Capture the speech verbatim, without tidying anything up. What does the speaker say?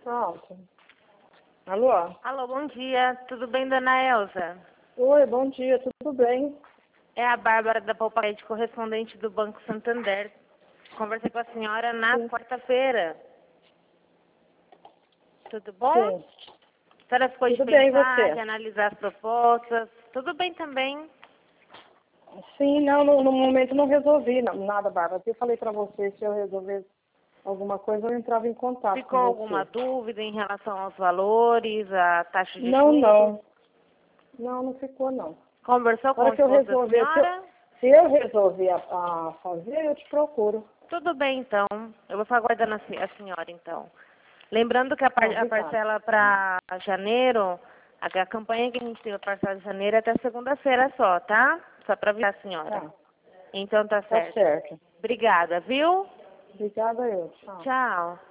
Alto. Alô? Alô, bom dia. Tudo bem, dona Elza? Oi, bom dia, tudo bem? É a Bárbara da Palparete, correspondente do Banco Santander. Conversei com a senhora na Sim. quarta-feira. Tudo bom? Sim. A senhora ficou Tudo de bem, pensar, você? de analisar as propostas. Tudo bem também. Sim, não, no, no momento não resolvi não, nada, Bárbara. Eu falei pra você, se eu resolvesse alguma coisa, eu entrava em contato Ficou com alguma você. dúvida em relação aos valores, à taxa de Não, juros? não. Não, não ficou, não. Conversou Na com hora o que eu esposo da resolver, se eu, senhora? se eu resolver a, a fazer, eu te procuro. Tudo bem, então. Eu vou ficar aguardando a, se- a senhora, então. Lembrando que a, Tá, par- a obrigada. parcela para janeiro, a, a campanha que a gente tem para parcela de janeiro é até segunda-feira só, tá? Só para avisar a senhora. Tá, Então tá tá certo. certo. Obrigada, viu? Obrigada eu. Tchau. Tchau.